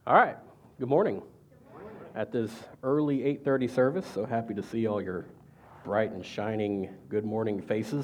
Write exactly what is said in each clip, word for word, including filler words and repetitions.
All right, good morning. At this early eight thirty service, so happy to see all your bright and shining good morning faces.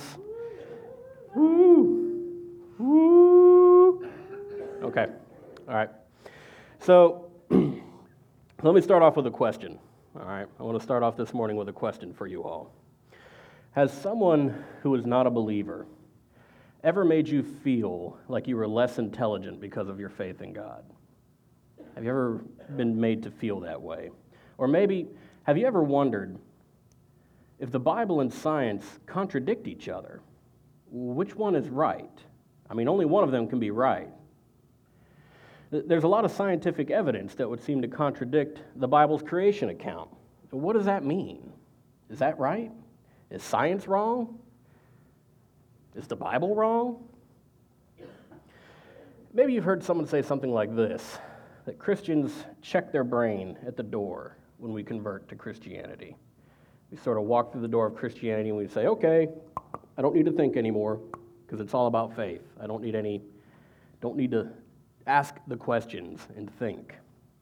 Woo! Woo! Okay, all right. So let me start off with a question. All right, I want to start off this morning with a question for you all. Has someone who is not a believer ever made you feel like you were less intelligent because of your faith in God? Have you ever been made to feel that way? Or maybe, have you ever wondered if the Bible and science contradict each other, which one is right? I mean, only one of them can be right. There's a lot of scientific evidence that would seem to contradict the Bible's creation account. What does that mean? Is that right? Is science wrong? Is the Bible wrong? Maybe you've heard someone say something like this, that Christians check their brain at the door when we convert to Christianity. We sort of walk through the door of Christianity and we say, okay, I don't need to think anymore because it's all about faith. I don't need any, don't need to ask the questions and think.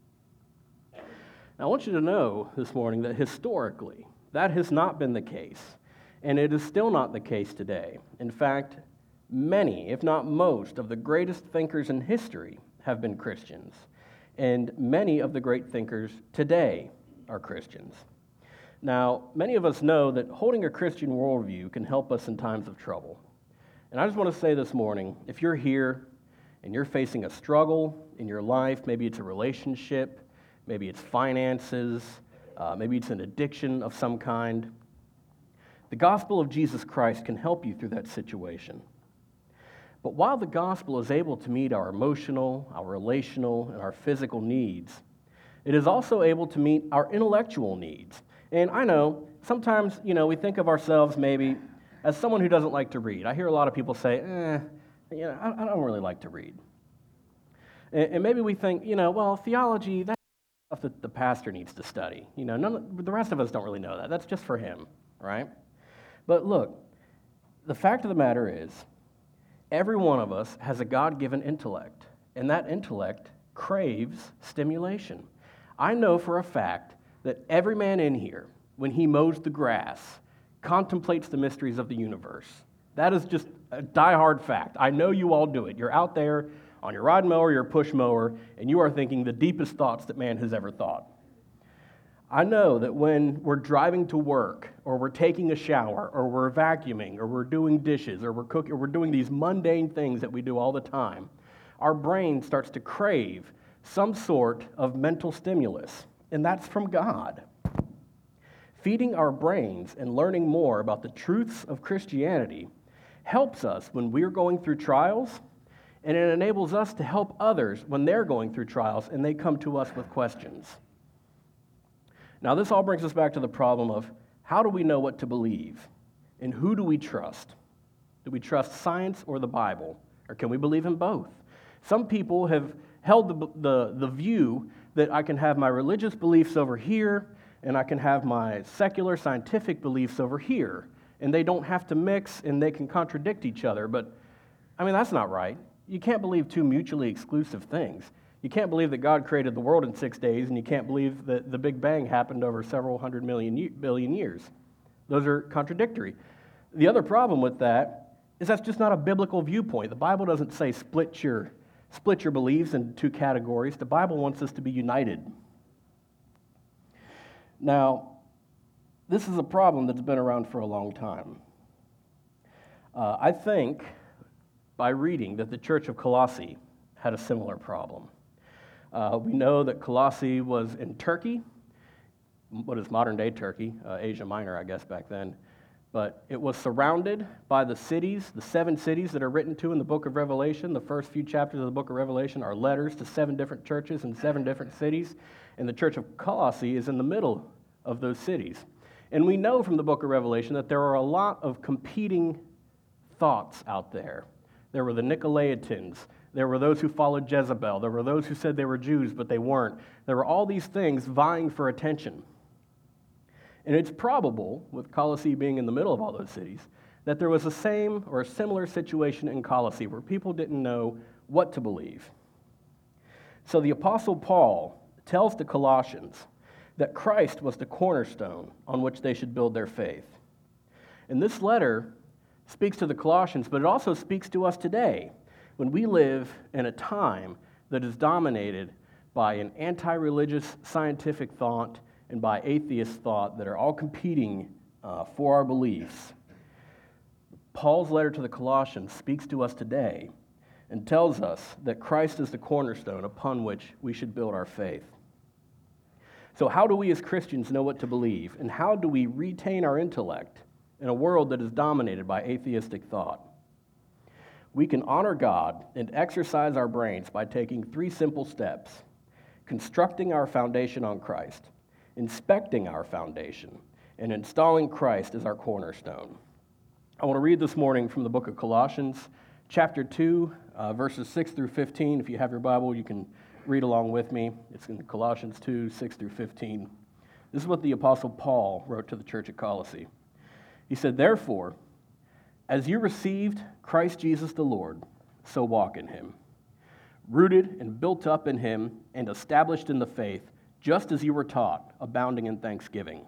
Now, I want you to know this morning that historically, that has not been the case, and it is still not the case today. In fact, many, if not most, of the greatest thinkers in history have been Christians. And many of the great thinkers today are Christians. Now, many of us know that holding a Christian worldview can help us in times of trouble. And I just want to say this morning, if you're here and you're facing a struggle in your life, maybe it's a relationship, maybe it's finances, uh, maybe it's an addiction of some kind, the gospel of Jesus Christ can help you through that situation. But while the gospel is able to meet our emotional, our relational, and our physical needs, it is also able to meet our intellectual needs. And I know, sometimes, you know, we think of ourselves maybe as someone who doesn't like to read. I hear a lot of people say, eh, you know, I, I don't really like to read. And, and maybe we think, you know, well, theology, that's stuff that the pastor needs to study. You know, none of, the rest of us don't really know that. That's just for him, right? But look, the fact of the matter is, every one of us has a God-given intellect, and that intellect craves stimulation. I know for a fact that every man in here, when he mows the grass, contemplates the mysteries of the universe. That is just a die-hard fact. I know you all do it. You're out there on your rod mower, your push mower, and you are thinking the deepest thoughts that man has ever thought. I know that when we're driving to work, or we're taking a shower, or we're vacuuming, or we're doing dishes, or we're cooking, or we're doing these mundane things that we do all the time, our brain starts to crave some sort of mental stimulus, and that's from God. Feeding our brains and learning more about the truths of Christianity helps us when we're going through trials, and it enables us to help others when they're going through trials and they come to us with questions. Now, this all brings us back to the problem of how do we know what to believe? And who do we trust? Do we trust science or the Bible? Or can we believe in both? Some people have held the, the, the view that I can have my religious beliefs over here, and I can have my secular scientific beliefs over here, and they don't have to mix, and they can contradict each other. But, I mean, that's not right. You can't believe two mutually exclusive things. You can't believe that God created the world in six days, and you can't believe that the Big Bang happened over several hundred million billion years. Those are contradictory. The other problem with that is that's just not a biblical viewpoint. The Bible doesn't say split your, split your beliefs into two categories. The Bible wants us to be united. Now, this is a problem that's been around for a long time. Uh, I think, by reading, that the Church of Colossae had a similar problem. Uh, we know that Colossae was in Turkey, what is modern-day Turkey, uh, Asia Minor, I guess, back then. But it was surrounded by the cities, the seven cities that are written to in the book of Revelation. The first few chapters of the book of Revelation are letters to seven different churches in seven different cities. And the Church of Colossae is in the middle of those cities. And we know from the book of Revelation that there are a lot of competing thoughts out there. There were the Nicolaitans. There were those who followed Jezebel. There were those who said they were Jews, but they weren't. There were all these things vying for attention. And it's probable, with Colossae being in the middle of all those cities, that there was a same or a similar situation in Colossae where people didn't know what to believe. So the Apostle Paul tells the Colossians that Christ was the cornerstone on which they should build their faith. And this letter speaks to the Colossians, but it also speaks to us today when we live in a time that is dominated by an anti-religious scientific thought and by atheist thought that are all competing uh, for our beliefs. Paul's letter to the Colossians speaks to us today and tells us that Christ is the cornerstone upon which we should build our faith. So how do we as Christians know what to believe, and how do we retain our intellect in a world that is dominated by atheistic thought? We can honor God and exercise our brains by taking three simple steps: constructing our foundation on Christ, inspecting our foundation, and installing Christ as our cornerstone. I want to read this morning from the book of Colossians, chapter two, uh, verses six through fifteen. If you have your Bible, you can read along with me. It's in Colossians two, six through fifteen. This is what the Apostle Paul wrote to the church at Colossae. He said, "Therefore, as you received Christ Jesus the Lord, so walk in him, rooted and built up in him and established in the faith, just as you were taught, abounding in thanksgiving.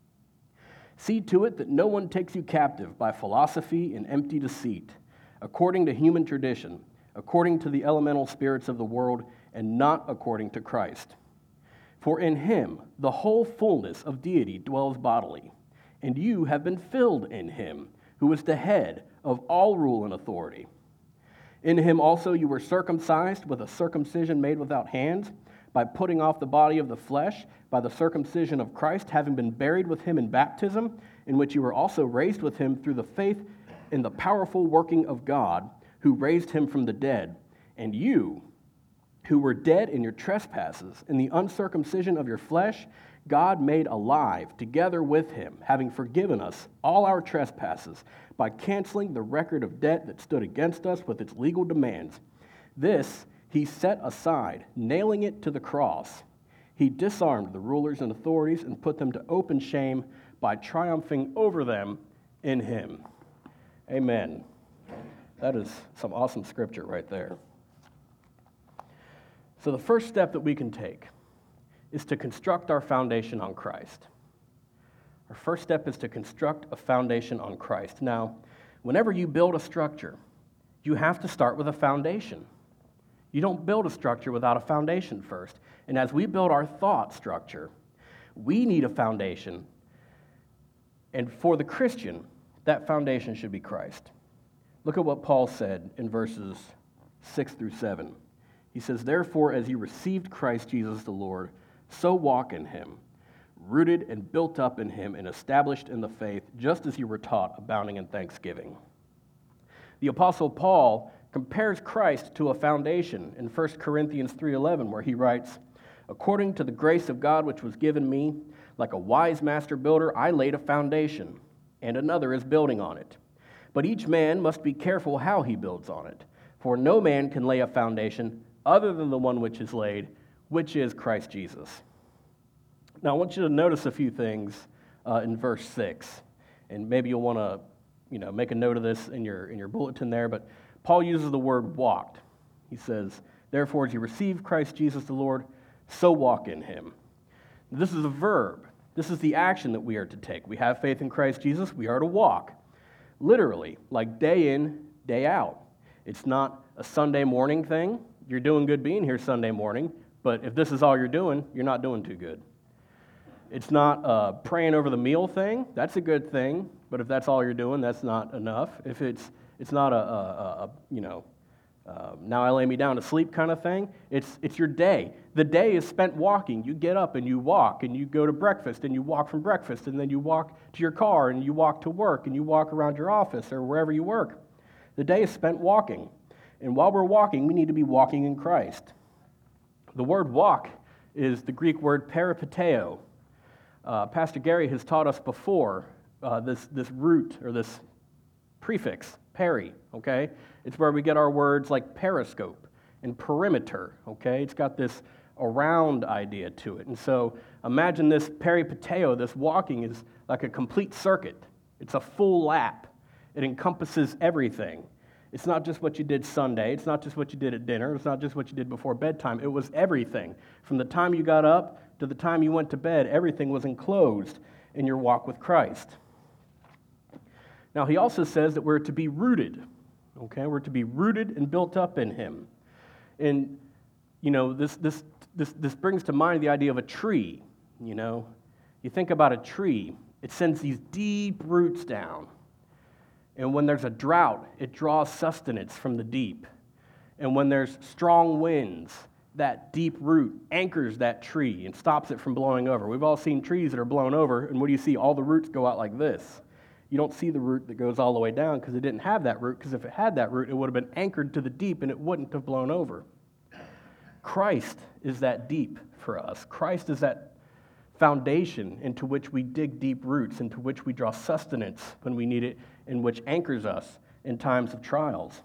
See to it that no one takes you captive by philosophy and empty deceit, according to human tradition, according to the elemental spirits of the world, and not according to Christ. For in him the whole fullness of deity dwells bodily, and you have been filled in him, who is the head of all rule and authority. In him also you were circumcised with a circumcision made without hands, by putting off the body of the flesh, by the circumcision of Christ, having been buried with him in baptism, in which you were also raised with him through the faith in the powerful working of God, who raised him from the dead. And you, who were dead in your trespasses, in the uncircumcision of your flesh, God made alive together with him, having forgiven us all our trespasses, by canceling the record of debt that stood against us with its legal demands. This he set aside, nailing it to the cross. He disarmed the rulers and authorities and put them to open shame by triumphing over them in him." Amen. That is some awesome scripture right there. So the first step that we can take is to construct our foundation on Christ. Our first step is to construct a foundation on Christ. Now, whenever you build a structure, you have to start with a foundation. You don't build a structure without a foundation first. And as we build our thought structure, we need a foundation. And for the Christian, that foundation should be Christ. Look at what Paul said in verses six through seven. He says, "Therefore, as you received Christ Jesus the Lord, so walk in him, rooted and built up in him and established in the faith, just as you were taught, abounding in thanksgiving." The Apostle Paul compares Christ to a foundation in First Corinthians three eleven, where he writes, "According to the grace of God which was given me, like a wise master builder, I laid a foundation, and another is building on it. But each man must be careful how he builds on it. For no man can lay a foundation other than the one which is laid, which is Christ Jesus." Now, I want you to notice a few things uh, in verse six, and maybe you'll want to, you know, make a note of this in your in your bulletin there. But Paul uses the word "walked." He says, "Therefore, as you receive Christ Jesus the Lord, so walk in him." This is a verb. This is the action that we are to take. We have faith in Christ Jesus. We are to walk, literally, like day in, day out. It's not a Sunday morning thing. You're doing good being here Sunday morning, but if this is all you're doing, you're not doing too good. It's not a praying over the meal thing. That's a good thing, but if that's all you're doing, that's not enough. If it's it's not a, a, a you know, uh, now I lay me down to sleep kind of thing. It's it's your day. The day is spent walking. You get up and you walk, and you go to breakfast, and you walk from breakfast, and then you walk to your car, and you walk to work, and you walk around your office or wherever you work. The day is spent walking. And while we're walking, we need to be walking in Christ. The word walk is the Greek word peripateo. Uh, Pastor Gary has taught us before uh, this, this root or this prefix, peri, okay? It's where we get our words like periscope and perimeter, okay? It's got this around idea to it. And so imagine this peripateo, this walking, is like a complete circuit. It's a full lap. It encompasses everything. It's not just what you did Sunday. It's not just what you did at dinner. It's not just what you did before bedtime. It was everything. From the time you got up to the time you went to bed, everything was enclosed in your walk with Christ. Now, he also says that we're to be rooted. Okay, we're to be rooted and built up in him. And, you know, this this this this brings to mind the idea of a tree, you know. You think about a tree, it sends these deep roots down. And when there's a drought, it draws sustenance from the deep. And when there's strong winds, that deep root anchors that tree and stops it from blowing over. We've all seen trees that are blown over, and what do you see? All the roots go out like this. You don't see the root that goes all the way down because it didn't have that root, because if it had that root, it would have been anchored to the deep and it wouldn't have blown over. Christ is that deep for us. Christ is that foundation into which we dig deep roots, into which we draw sustenance when we need it, and which anchors us in times of trials.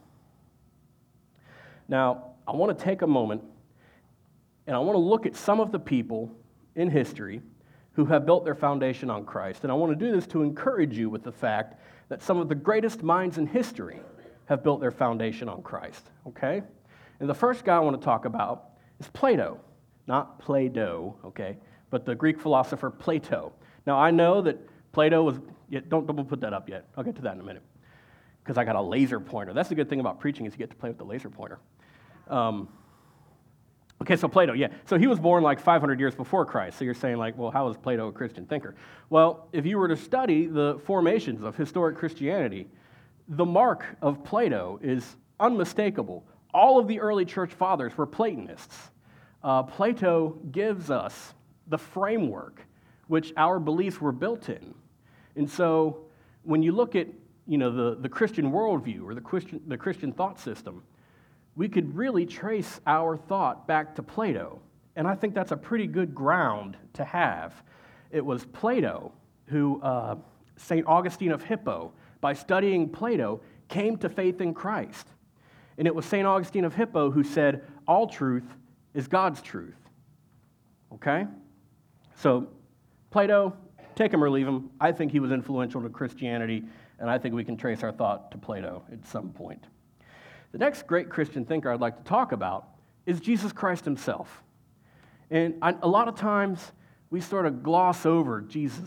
Now, I want to take a moment and I want to look at some of the people in history who have built their foundation on Christ. And I want to do this to encourage you with the fact that some of the greatest minds in history have built their foundation on Christ, okay? And the first guy I want to talk about is Plato. Not Play-Doh, okay, but the Greek philosopher Plato. Now, I know that Plato was, yeah, don't double put that up yet. I'll get to that in a minute, because I got a laser pointer. That's the good thing about preaching is you get to play with the laser pointer. Um, Okay, so Plato, yeah. So he was born like five hundred years before Christ. So you're saying like, well, how is Plato a Christian thinker? Well, if you were to study the formations of historic Christianity, the mark of Plato is unmistakable. All of the early church fathers were Platonists. Uh, Plato gives us the framework which our beliefs were built in. And so when you look at, you know, the, the Christian worldview or the Christian, the Christian thought system, we could really trace our thought back to Plato. And I think that's a pretty good ground to have. It was Plato who, uh, Saint Augustine of Hippo, by studying Plato, came to faith in Christ. And it was Saint Augustine of Hippo who said, all truth is God's truth. Okay? So, Plato, take him or leave him. I think he was influential to Christianity, and I think we can trace our thought to Plato at some point. The next great Christian thinker I'd like to talk about is Jesus Christ himself. And I, a lot of times we sort of gloss over Jesus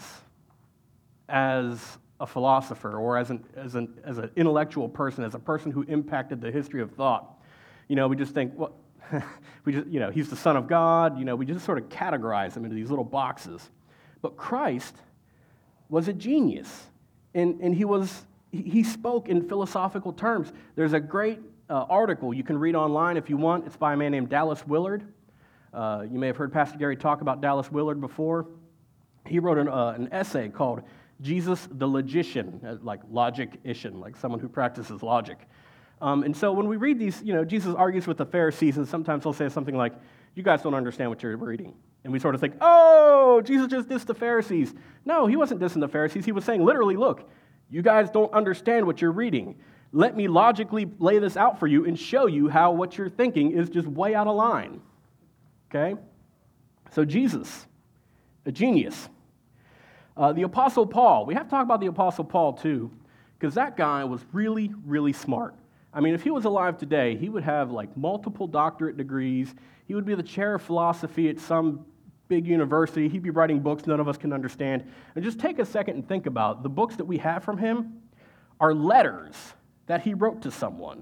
as a philosopher or as an, as an, as an intellectual person, as a person who impacted the history of thought. You know, we just think, well, we just, you know, he's the Son of God. You know, we just sort of categorize him into these little boxes. But Christ was a genius, and, and he was he spoke in philosophical terms. There's a great Uh, article you can read online if you want. It's by a man named Dallas Willard. Uh, you may have heard Pastor Gary talk about Dallas Willard before. He wrote an, uh, an essay called Jesus the Logician, uh, like logician, like someone who practices logic. Um, and so when we read these, you know, Jesus argues with the Pharisees, and sometimes he'll say something like, you guys don't understand what you're reading. And we sort of think, oh, Jesus just dissed the Pharisees. No, he wasn't dissing the Pharisees. He was saying literally, look, you guys don't understand what you're reading. Let me logically lay this out for you and show you how what you're thinking is just way out of line. Okay? So Jesus, a genius. Uh, the Apostle Paul, we have to talk about the Apostle Paul too, because that guy was really, really smart. I mean, if he was alive today, he would have like multiple doctorate degrees. He would be the chair of philosophy at some big university. He'd be writing books none of us can understand. And just take a second and think about the books that we have from him are letters that he wrote to someone.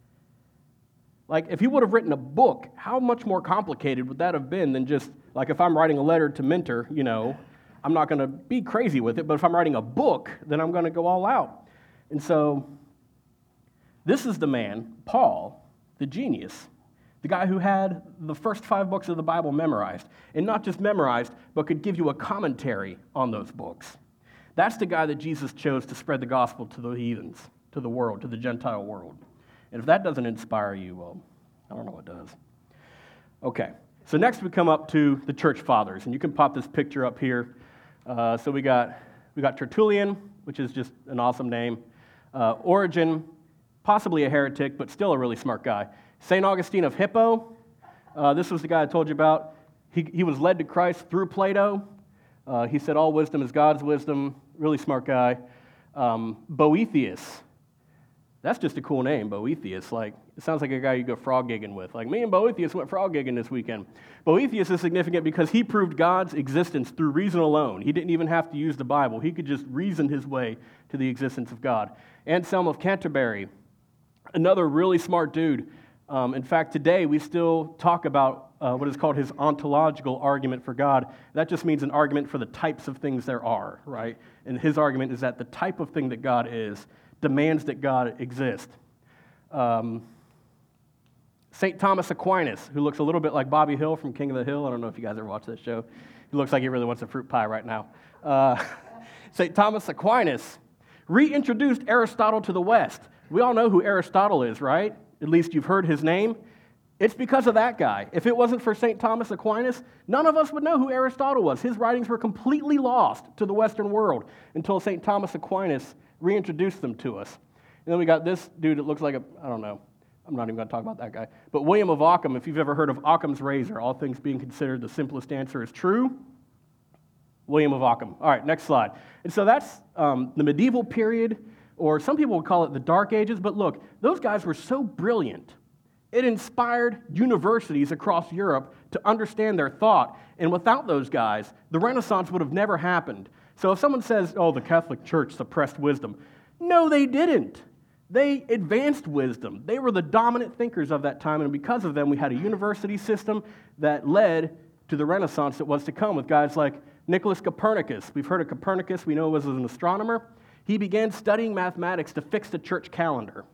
Like, if he would have written a book, how much more complicated would that have been than just, like, if I'm writing a letter to Mentor, you know, I'm not going to be crazy with it, but if I'm writing a book, then I'm going to go all out. And so, this is the man, Paul, the genius, the guy who had the first five books of the Bible memorized, and not just memorized, but could give you a commentary on those books. That's the guy that Jesus chose to spread the gospel to the heathens, to the world, to the Gentile world. And if that doesn't inspire you, well, I don't know what does. Okay, so next we come up to the church fathers, and you can pop this picture up here. Uh, so we got we got Tertullian, which is just an awesome name. Uh, Origen, possibly a heretic, but still a really smart guy. Saint Augustine of Hippo, uh, this was the guy I told you about. He, he was led to Christ through Plato. Uh, he said all wisdom is God's wisdom, really smart guy. Um, Boethius, That's just a cool name, Boethius. Like, it sounds like a guy you go frog gigging with. Like, me and Boethius went frog gigging this weekend. Boethius is significant because he proved God's existence through reason alone. He didn't even have to use the Bible. He could just reason his way to the existence of God. Anselm of Canterbury, another really smart dude. Um, in fact, today we still talk about uh, what is called his ontological argument for God. That just means an argument for the types of things there are, right? And his argument is that the type of thing that God is demands that God exist. Um, Saint Thomas Aquinas, who looks a little bit like Bobby Hill from King of the Hill. I don't know if you guys ever watched that show. He looks like he really wants a fruit pie right now. Uh, Saint Thomas Aquinas reintroduced Aristotle to the West. We all know who Aristotle is, right? At least you've heard his name. It's because of that guy. If it wasn't for Saint Thomas Aquinas, none of us would know who Aristotle was. His writings were completely lost to the Western world until Saint Thomas Aquinas reintroduced them to us. And then we got this dude that looks like a, I don't know, I'm not even going to talk about that guy. But William of Ockham, if you've ever heard of Occam's razor, all things being considered, the simplest answer is true. William of Ockham. All right, next slide. And so that's um, the medieval period, or some people would call it the Dark Ages. But look, those guys were so brilliant. It inspired universities across Europe to understand their thought. And without those guys, the Renaissance would have never happened. So if someone says, oh, the Catholic Church suppressed wisdom, no, they didn't. They advanced wisdom. They were the dominant thinkers of that time, and because of them, we had a university system that led to the Renaissance that was to come with guys like Nicholas Copernicus. We've heard of Copernicus. We know he was an astronomer. He began studying mathematics to fix the church calendar.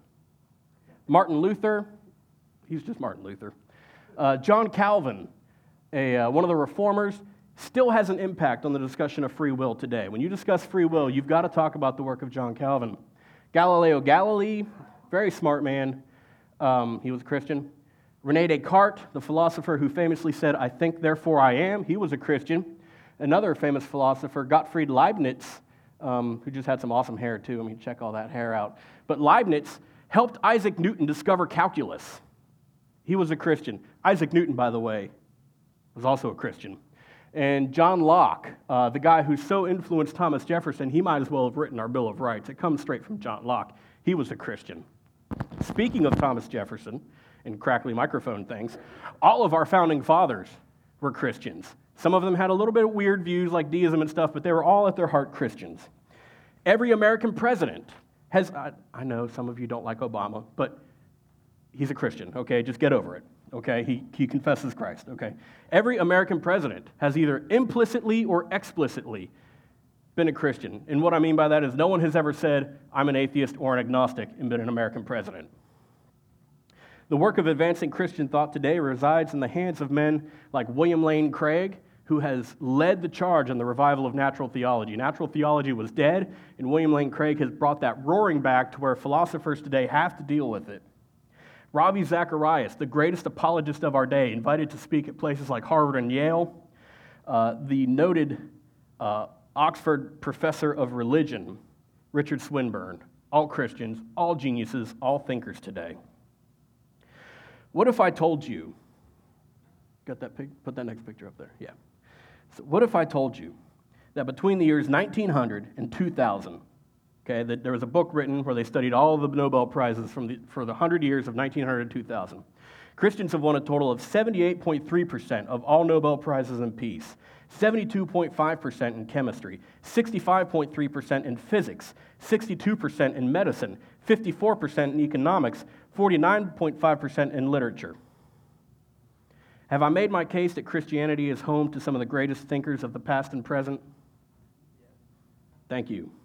Martin Luther, he's just Martin Luther. Uh, John Calvin, a, uh, one of the reformers, still has an impact on the discussion of free will today. When you discuss free will, you've got to talk about the work of John Calvin. Galileo Galilei, very smart man. Um, he was a Christian. René Descartes, the philosopher who famously said, I think, therefore I am, he was a Christian. Another famous philosopher, Gottfried Leibniz, um, who just had some awesome hair too. I mean, check all that hair out. But Leibniz helped Isaac Newton discover calculus. He was a Christian. Isaac Newton, by the way, was also a Christian. And John Locke, uh, the guy who so influenced Thomas Jefferson, he might as well have written our Bill of Rights. It comes straight from John Locke. He was a Christian. Speaking of Thomas Jefferson and crackly microphone things, all of our founding fathers were Christians. Some of them had a little bit of weird views like deism and stuff, but they were all at their heart Christians. Every American president has, I, I know some of you don't like Obama, but he's a Christian, okay? Just get over it. Okay, he, he confesses Christ, okay? Every American president has either implicitly or explicitly been a Christian. And what I mean by that is no one has ever said, I'm an atheist or an agnostic and been an American president. The work of advancing Christian thought today resides in the hands of men like William Lane Craig, who has led the charge on the revival of natural theology. Natural theology was dead, and William Lane Craig has brought that roaring back to where philosophers today have to deal with it. Ravi Zacharias, the greatest apologist of our day, invited to speak at places like Harvard and Yale. Uh, the noted uh, Oxford professor of religion, Richard Swinburne. All Christians, all geniuses, all thinkers today. What if I told you, got that pic, put that next picture up there, yeah. So what if I told you that between the years nineteen hundred and two thousand, okay, that there was a book written where they studied all of the Nobel Prizes from the, for the one hundred years of nineteen hundred to two thousand. Christians have won a total of seventy-eight point three percent of all Nobel Prizes in peace, seventy-two point five percent in chemistry, sixty-five point three percent in physics, sixty-two percent in medicine, fifty-four percent in economics, forty-nine point five percent in literature. Have I made my case that Christianity is home to some of the greatest thinkers of the past and present? Thank you.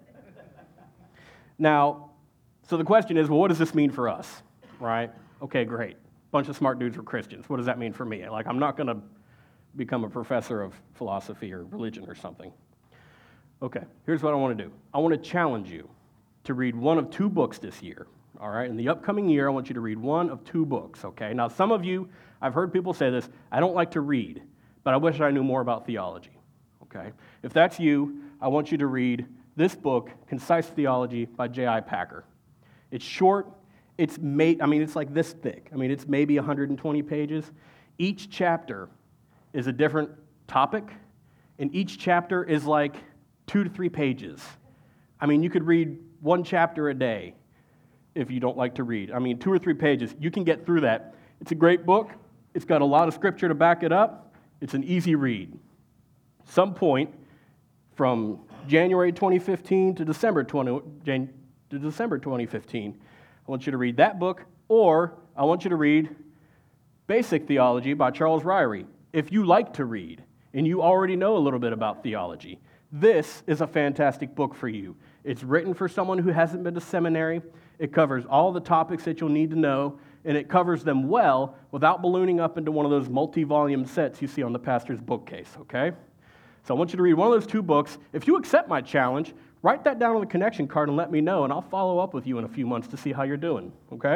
Now, so the question is, well, what does this mean for us, right? Okay, great. Bunch of smart dudes were Christians. What does that mean for me? Like, I'm not going to become a professor of philosophy or religion or something. Okay, here's what I want to do. I want to challenge you to read one of two books this year, all right? In the upcoming year, I want you to read one of two books, okay? Now, some of you, I've heard people say this, I don't like to read, but I wish I knew more about theology, okay? If that's you, I want you to read this book, Concise Theology by J I Packer. It's short. It's made, I mean, it's like this thick. I mean, it's maybe one hundred twenty pages. Each chapter is a different topic, and each chapter is like two to three pages. I mean, you could read one chapter a day. if you don't like to read. I mean, two or three pages, you can get through that. It's a great book. It's got a lot of scripture to back it up. It's an easy read. Some point from January twenty fifteen to December twenty, Jan, to December twenty fifteen, I want you to read that book, or I want you to read Basic Theology by Charles Ryrie. If you like to read and you already know a little bit about theology, this is a fantastic book for you. It's written for someone who hasn't been to seminary. It covers all the topics that you'll need to know, and it covers them well without ballooning up into one of those multi-volume sets you see on the pastor's bookcase, okay? So I want you to read one of those two books. If you accept my challenge, write that down on the connection card and let me know, and I'll follow up with you in a few months to see how you're doing, okay?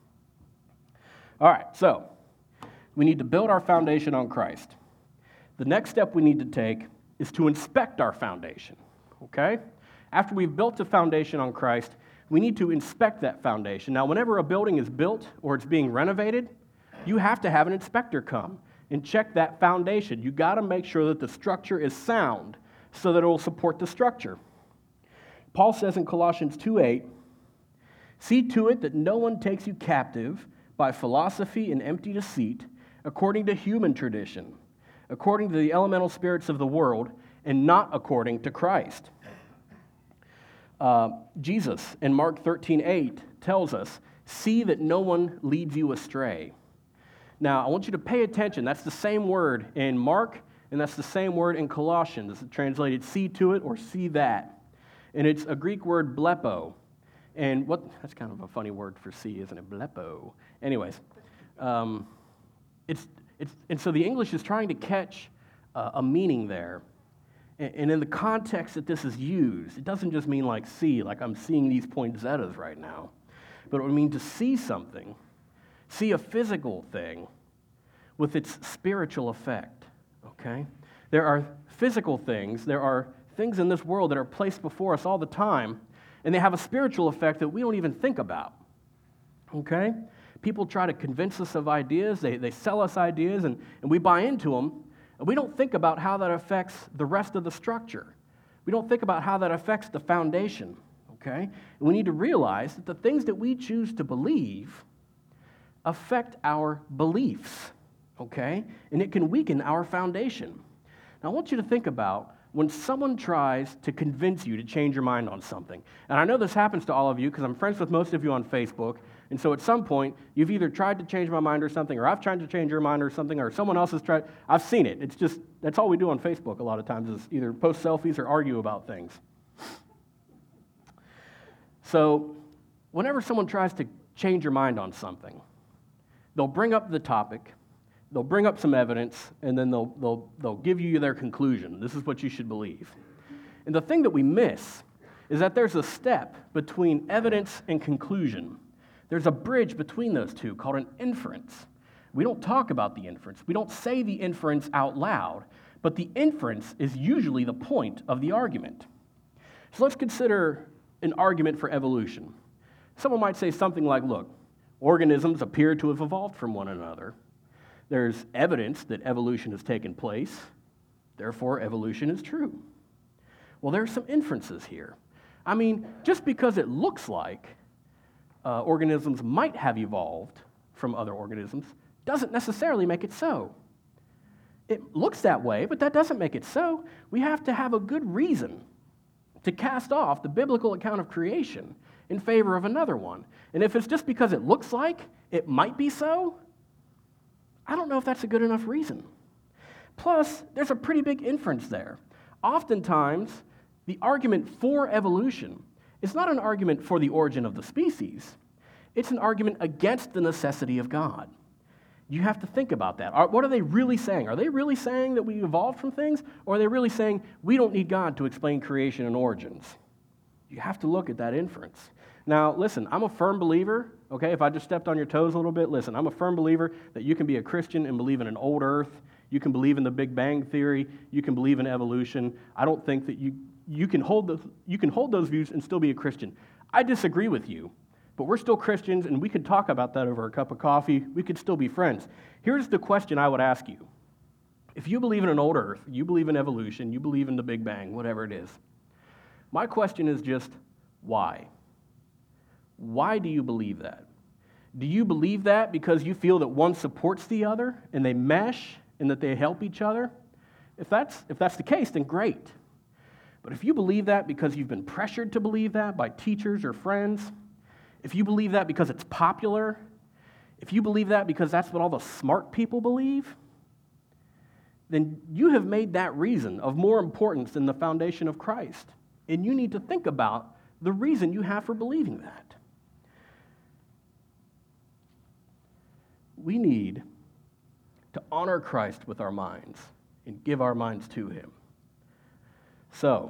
All right, so we need to build our foundation on Christ. The next step we need to take is to inspect our foundation, okay? After we've built a foundation on Christ, we need to inspect that foundation. Now, whenever a building is built or it's being renovated, you have to have an inspector come and check that foundation. You got to make sure that the structure is sound so that it will support the structure. Paul says in Colossians two eight, "See to it that no one takes you captive by philosophy and empty deceit, according to human tradition, according to the elemental spirits of the world, and not according to Christ." Uh, Jesus in Mark thirteen eight tells us, "See that no one leads you astray." Now, I want you to pay attention. That's the same word in Mark, and that's the same word in Colossians. It's translated "see to it" or "see that." And it's a Greek word, blepo. And what, that's kind of a funny word for see, isn't it? Blepo. Anyways, um, it's, it's, and so the English is trying to catch uh, a meaning there. And, and in the context that this is used, it doesn't just mean like see, like I'm seeing these poinsettias right now. But it would mean to see something, see a physical thing with its spiritual effect, okay? There are physical things, there are things in this world that are placed before us all the time, and they have a spiritual effect that we don't even think about, okay? People try to convince us of ideas, they, they sell us ideas, and, and we buy into them, and we don't think about how that affects the rest of the structure. We don't think about how that affects the foundation, okay? And we need to realize that the things that we choose to believe affect our beliefs, okay? And it can weaken our foundation. Now, I want you to think about when someone tries to convince you to change your mind on something. And I know this happens to all of you because I'm friends with most of you on Facebook, and so at some point, you've either tried to change my mind or something, or I've tried to change your mind or something, or someone else has tried. I've seen it. It's just, that's all we do on Facebook a lot of times is either post selfies or argue about things. So whenever someone tries to change your mind on something, they'll bring up the topic, they'll bring up some evidence, and then they'll, they'll, they'll give you their conclusion. This is what you should believe. And the thing that we miss is that there's a step between evidence and conclusion. There's a bridge between those two called an inference. We don't talk about the inference. We don't say the inference out loud, but the inference is usually the point of the argument. So let's consider an argument for evolution. Someone might say something like, look, organisms appear to have evolved from one another. There's evidence that evolution has taken place. Therefore, evolution is true. Well, there's some inferences here. I mean, just because it looks like uh, organisms might have evolved from other organisms doesn't necessarily make it so. It looks that way, but that doesn't make it so. We have to have a good reason to cast off the biblical account of creation in favor of another one. And if it's just because it looks like it might be so, I don't know if that's a good enough reason. Plus, there's a pretty big inference there. Oftentimes, the argument for evolution is not an argument for the origin of the species. It's an argument against the necessity of God. You have to think about that. What are they really saying? Are they really saying that we evolved from things? Or are they really saying we don't need God to explain creation and origins? You have to look at that inference. Now, listen, I'm a firm believer, okay, if I just stepped on your toes a little bit, listen, I'm a firm believer that you can be a Christian and believe in an old earth. You can believe in the Big Bang Theory. You can believe in evolution. I don't think that you, you, can hold the, you can hold those views and still be a Christian. I disagree with you. But we're still Christians, and we could talk about that over a cup of coffee. We could still be friends. Here's the question I would ask you. If you believe in an old earth, you believe in evolution, you believe in the Big Bang, whatever it is, my question is just, why? Why do you believe that? Do you believe that because you feel that one supports the other and they mesh and that they help each other? If that's, if that's the case, then great. But if you believe that because you've been pressured to believe that by teachers or friends, if you believe that because it's popular, if you believe that because that's what all the smart people believe, then you have made that reason of more importance than the foundation of Christ. And you need to think about the reason you have for believing that. We need to honor Christ with our minds and give our minds to him. So,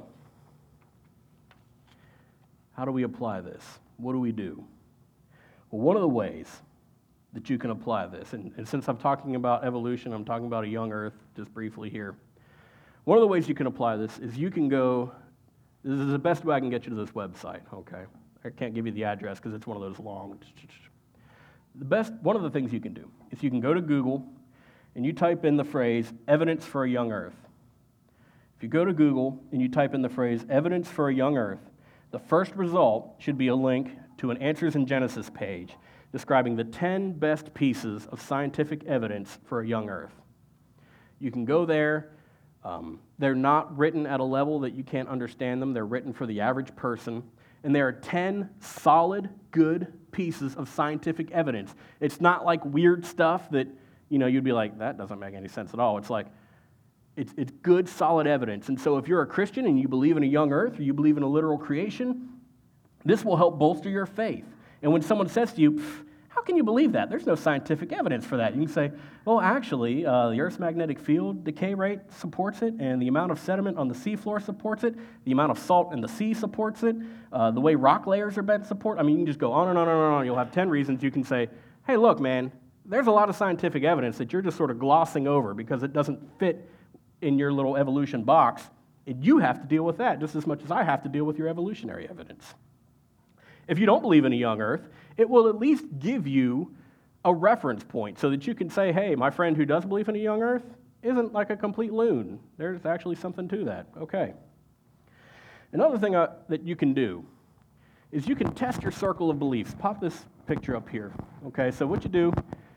how do we apply this? What do we do? Well, one of the ways that you can apply this, and, and since I'm talking about evolution, I'm talking about a young earth just briefly here. One of the ways you can apply this is you can go, this is the best way I can get you to this website, okay? I can't give you the address because it's one of those long. The best, one of the things you can do is you can go to Google and you type in the phrase, evidence for a young earth. If you go to Google and you type in the phrase, evidence for a young earth, the first result should be a link to an Answers in Genesis page describing the ten best pieces of scientific evidence for a young earth. You can go there. Um, they're not written at a level that you can't understand them. They're written for the average person. And there are ten solid, good pieces of scientific evidence. It's not like weird stuff that, you know, you'd be like, that doesn't make any sense at all. It's like, It's, it's good, solid evidence. And so if you're a Christian and you believe in a young earth or you believe in a literal creation, this will help bolster your faith. And when someone says to you, how can you believe that? There's no scientific evidence for that. You can say, well, actually, uh, the Earth's magnetic field decay rate supports it, and the amount of sediment on the seafloor supports it, the amount of salt in the sea supports it, uh, the way rock layers are bent support. I mean, you can just go on and on and on and on. You'll have ten reasons. You can say, hey, look, man, there's a lot of scientific evidence that you're just sort of glossing over because it doesn't fit in your little evolution box, and you have to deal with that just as much as I have to deal with your evolutionary evidence. If you don't believe in a young earth, it will at least give you a reference point so that you can say, hey, my friend who does believe in a young earth isn't like a complete loon. There's actually something to that. Okay. Another thing uh, that you can do is you can test your circle of beliefs. Pop this picture up here. Okay, so what you do,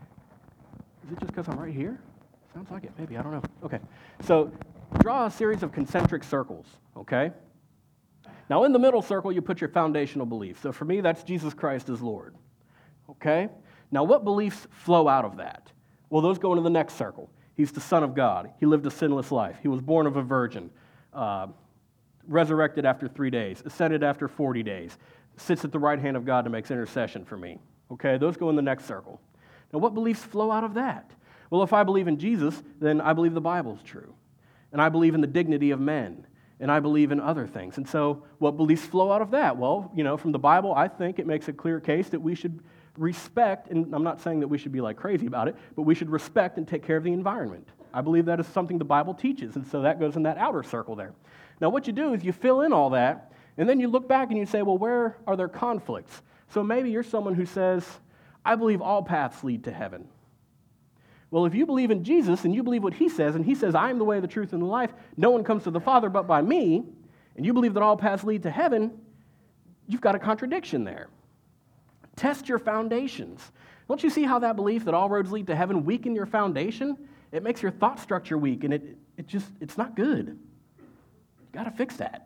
is it just because I'm right here? Sounds like it, maybe, I don't know. Okay, so draw a series of concentric circles, okay? Now, in the middle circle, you put your foundational beliefs. So for me, that's Jesus Christ as Lord, okay? Now, what beliefs flow out of that? Well, those go into the next circle. He's the Son of God. He lived a sinless life. He was born of a virgin, uh, resurrected after three days, ascended after forty days, sits at the right hand of God to make intercession for me, okay? Those go in the next circle. Now, what beliefs flow out of that? Well, if I believe in Jesus, then I believe the Bible's true. And I believe in the dignity of men. And I believe in other things. And so what beliefs flow out of that? Well, you know, from the Bible, I think it makes a clear case that we should respect, and I'm not saying that we should be like crazy about it, but we should respect and take care of the environment. I believe that is something the Bible teaches, and so that goes in that outer circle there. Now, what you do is you fill in all that, and then you look back and you say, well, where are there conflicts? So maybe you're someone who says, I believe all paths lead to heaven. Well, if you believe in Jesus and you believe what he says, and he says, I am the way, the truth, and the life, no one comes to the Father but by me, and you believe that all paths lead to heaven, you've got a contradiction there. Test your foundations. Don't you see how that belief that all roads lead to heaven weaken your foundation? It makes your thought structure weak, and it, it just, it's not good. You've got to fix that.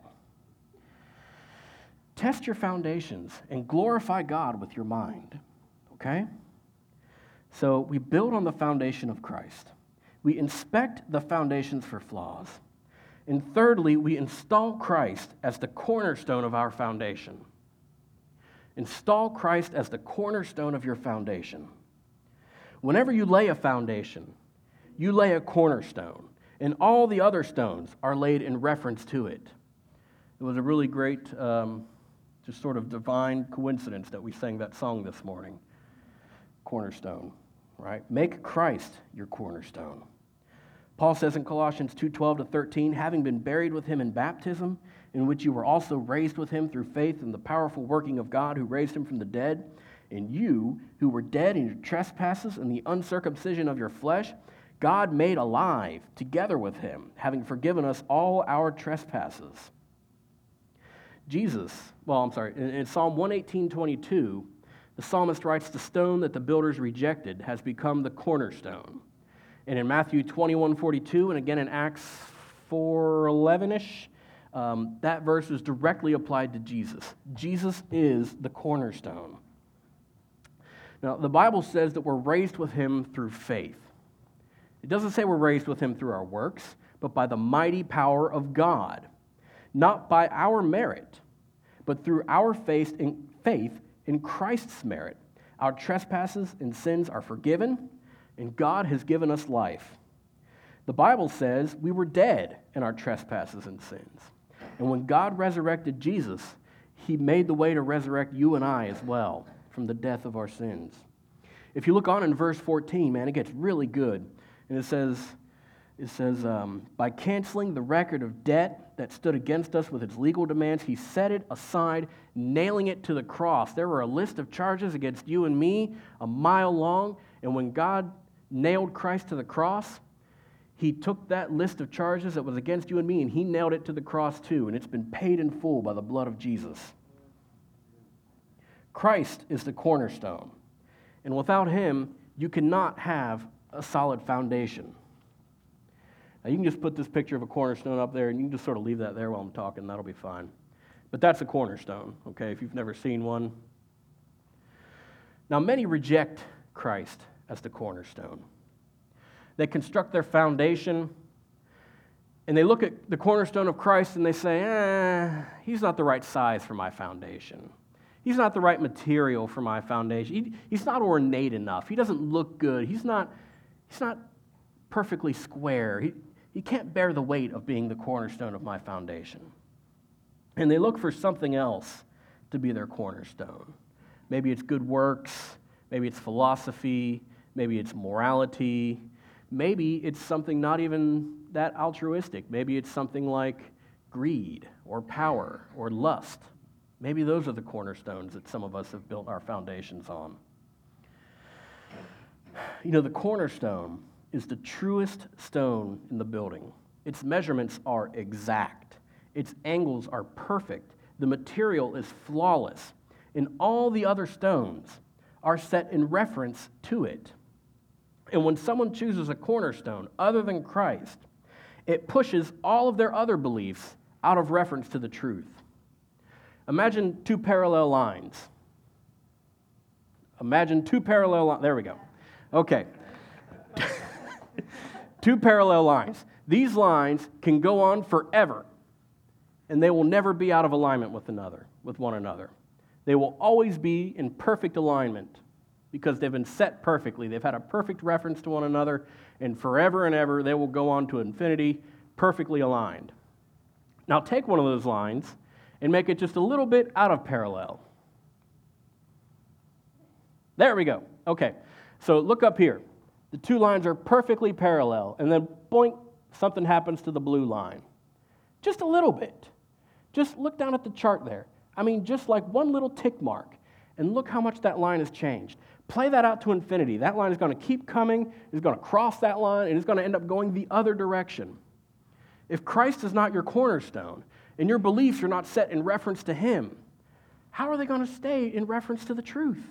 Test your foundations and glorify God with your mind, okay? So we build on the foundation of Christ. We inspect the foundations for flaws. And thirdly, we install Christ as the cornerstone of our foundation. Install Christ as the cornerstone of your foundation. Whenever you lay a foundation, you lay a cornerstone, and all the other stones are laid in reference to it. It was a really great, um, just sort of divine coincidence that we sang that song this morning. Cornerstone. Right? Make Christ your cornerstone. Paul says in Colossians two twelve to thirteen, having been buried with him in baptism, in which you were also raised with him through faith in the powerful working of God who raised him from the dead, and you, who were dead in your trespasses and the uncircumcision of your flesh, God made alive together with him, having forgiven us all our trespasses. Jesus, well, I'm sorry, in, in Psalm one eighteen, twenty-two, the psalmist writes, the stone that the builders rejected has become the cornerstone. And in Matthew twenty-one, forty-two, and again in Acts four eleven-ish, um, that verse is directly applied to Jesus. Jesus is the cornerstone. Now, the Bible says that we're raised with him through faith. It doesn't say we're raised with him through our works, but by the mighty power of God. Not by our merit, but through our faith in, faith in Christ's merit. Our trespasses and sins are forgiven, and God has given us life. The Bible says we were dead in our trespasses and sins. And when God resurrected Jesus, he made the way to resurrect you and I as well from the death of our sins. If you look on in verse fourteen, man, it gets really good. And it says, it says, um, by canceling the record of debt that stood against us with its legal demands, he set it aside, nailing it to the cross. There were a list of charges against you and me, a mile long, and when God nailed Christ to the cross, he took that list of charges that was against you and me, and he nailed it to the cross too, and it's been paid in full by the blood of Jesus. Christ is the cornerstone, and without him, you cannot have a solid foundation. Now, you can just put this picture of a cornerstone up there, and you can just sort of leave that there while I'm talking. That'll be fine. But that's a cornerstone, okay, if you've never seen one. Now, many reject Christ as the cornerstone. They construct their foundation, and they look at the cornerstone of Christ, and they say, eh, he's not the right size for my foundation. He's not the right material for my foundation. He, he's not ornate enough. He doesn't look good. He's not, he's not perfectly square. He, he can't bear the weight of being the cornerstone of my foundation. And they look for something else to be their cornerstone. Maybe it's good works. Maybe it's philosophy. Maybe it's morality. Maybe it's something not even that altruistic. Maybe it's something like greed or power or lust. Maybe those are the cornerstones that some of us have built our foundations on. You know, the cornerstone is the truest stone in the building. Its measurements are exact. Its angles are perfect. The material is flawless. And all the other stones are set in reference to it. And when someone chooses a cornerstone other than Christ, it pushes all of their other beliefs out of reference to the truth. Imagine two parallel lines. Imagine two parallel lines. There we go. Okay. Two parallel lines. These lines can go on forever, and they will never be out of alignment with another, with one another. They will always be in perfect alignment because they've been set perfectly. They've had a perfect reference to one another, and forever and ever they will go on to infinity perfectly aligned. Now take one of those lines and make it just a little bit out of parallel. There we go. Okay, so look up here. The two lines are perfectly parallel, and then boink, something happens to the blue line. Just a little bit. Just look down at the chart there. I mean, just like one little tick mark, and look how much that line has changed. Play that out to infinity. That line is going to keep coming, it's going to cross that line, and it's going to end up going the other direction. If Christ is not your cornerstone, and your beliefs are not set in reference to him, how are they going to stay in reference to the truth?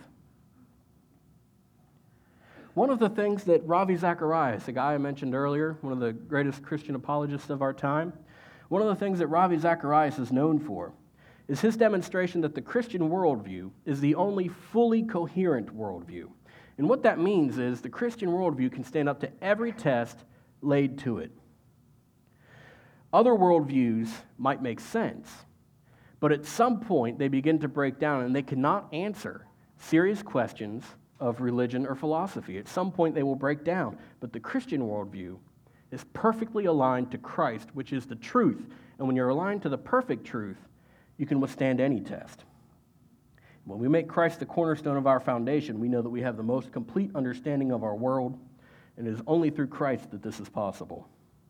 One of the things that Ravi Zacharias, the guy I mentioned earlier, one of the greatest Christian apologists of our time, one of the things that Ravi Zacharias is known for is his demonstration that the Christian worldview is the only fully coherent worldview. And what that means is the Christian worldview can stand up to every test laid to it. Other worldviews might make sense, but at some point they begin to break down and they cannot answer serious questions of religion or philosophy. At some point they will break down, but the Christian worldview is perfectly aligned to Christ, which is the truth. And when you're aligned to the perfect truth, you can withstand any test. When we make Christ the cornerstone of our foundation, we know that we have the most complete understanding of our world, and it is only through Christ that this is possible.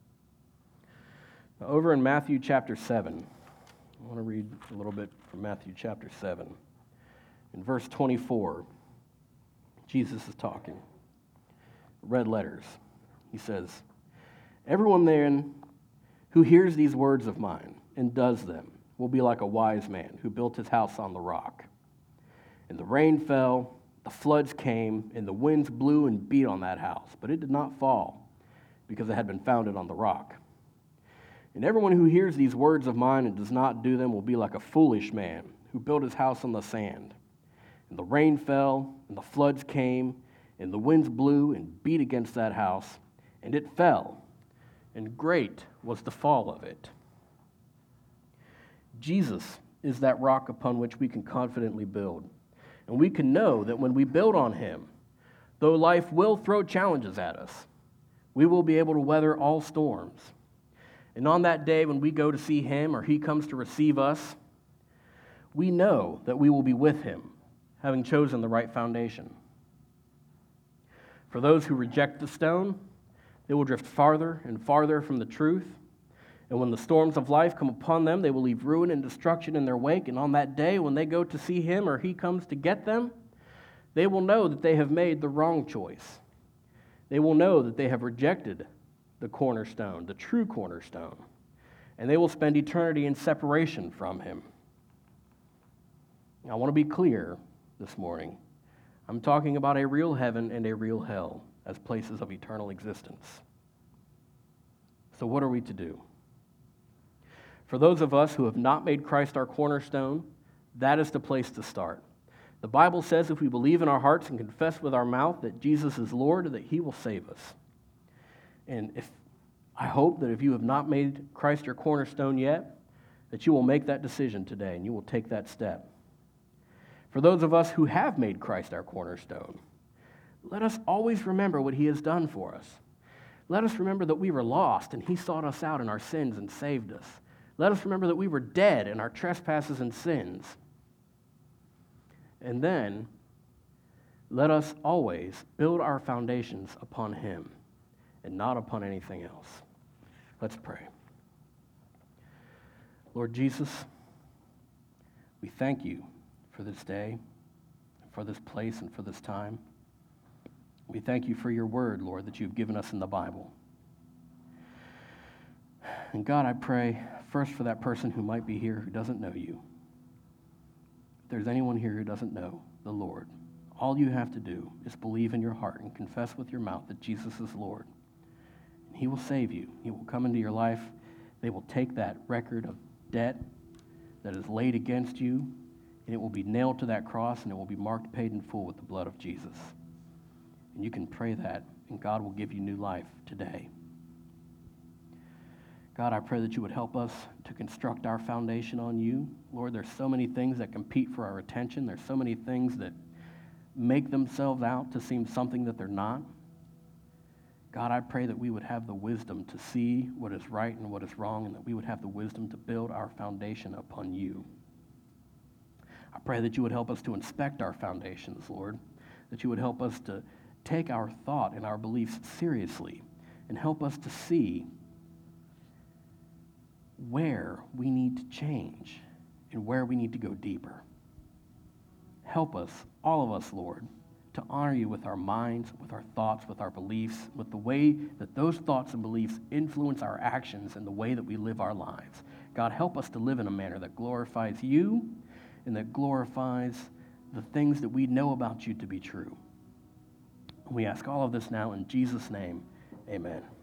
Now, over in Matthew chapter seven, I want to read a little bit from Matthew chapter seven. In verse twenty-four, Jesus is talking. Red letters. He says, "Everyone then who hears these words of mine and does them will be like a wise man who built his house on the rock. And the rain fell, the floods came, and the winds blew and beat on that house, but it did not fall, because it had been founded on the rock. And everyone who hears these words of mine and does not do them will be like a foolish man who built his house on the sand. And the rain fell, and the floods came, and the winds blew and beat against that house, and it fell, and great was the fall of it. Jesus is that rock upon which we can confidently build. And we can know that when we build on him, though life will throw challenges at us, we will be able to weather all storms. And on that day when we go to see him or he comes to receive us, we know that we will be with him, having chosen the right foundation. For those who reject the stone, they will drift farther and farther from the truth. And when the storms of life come upon them, they will leave ruin and destruction in their wake. And on that day, when they go to see him or he comes to get them, they will know that they have made the wrong choice. They will know that they have rejected the cornerstone, the true cornerstone, and they will spend eternity in separation from him. I want to be clear this morning. I'm talking about a real heaven and a real hell as places of eternal existence. So what are we to do? For those of us who have not made Christ our cornerstone, that is the place to start. The Bible says if we believe in our hearts and confess with our mouth that Jesus is Lord, that he will save us. And if I hope that if you have not made Christ your cornerstone yet, that you will make that decision today and you will take that step. For those of us who have made Christ our cornerstone, let us always remember what he has done for us. Let us remember that we were lost and he sought us out in our sins and saved us. Let us remember that we were dead in our trespasses and sins. And then, let us always build our foundations upon him and not upon anything else. Let's pray. Lord Jesus, we thank you for this day, for this place, and for this time. We thank you for your word, Lord, that you've given us in the Bible. And God, I pray first for that person who might be here who doesn't know you. If there's anyone here who doesn't know the Lord, all you have to do is believe in your heart and confess with your mouth that Jesus is Lord. And he will save you. He will come into your life. They will take that record of debt that is laid against you, and it will be nailed to that cross, and it will be marked paid in full with the blood of Jesus. And you can pray that, and God will give you new life today. God, I pray that you would help us to construct our foundation on you. Lord, there's so many things that compete for our attention. There's so many things that make themselves out to seem something that they're not. God, I pray that we would have the wisdom to see what is right and what is wrong, and that we would have the wisdom to build our foundation upon you. I pray that you would help us to inspect our foundations, Lord, that you would help us to take our thought and our beliefs seriously and help us to see where we need to change and where we need to go deeper. Help us, all of us, Lord, to honor you with our minds, with our thoughts, with our beliefs, with the way that those thoughts and beliefs influence our actions and the way that we live our lives. God, help us to live in a manner that glorifies you and that glorifies the things that we know about you to be true. We ask all of this now in Jesus' name, amen.